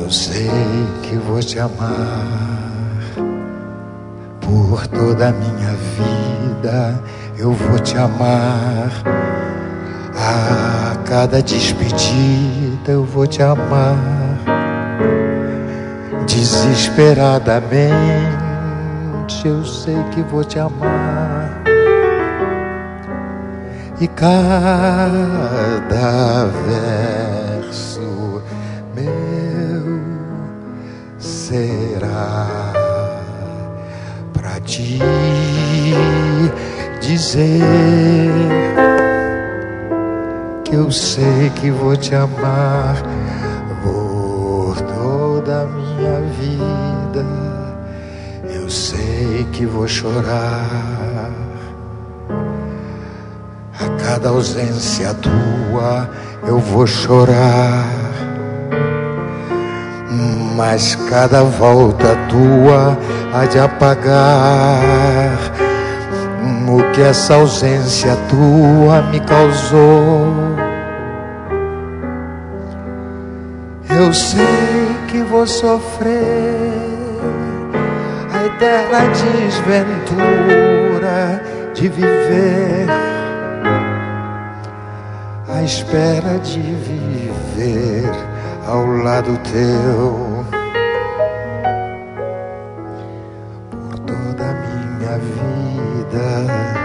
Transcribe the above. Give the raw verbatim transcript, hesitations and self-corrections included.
Eu sei que vou te amar por toda a minha vida. Eu vou te amar a cada despedida. Eu vou te amar desesperadamente. Eu sei que vou te amar e cada verso meu será pra te dizer que eu sei que vou te amar por toda a minha vida. Eu sei que vou chorar a cada ausência tua. Eu vou chorar, mas cada volta tua há de apagar o que essa ausência tua me causou. Eu sei que vou sofrer a eterna desventura de viver à espera de viver ao lado teu por toda a minha vida.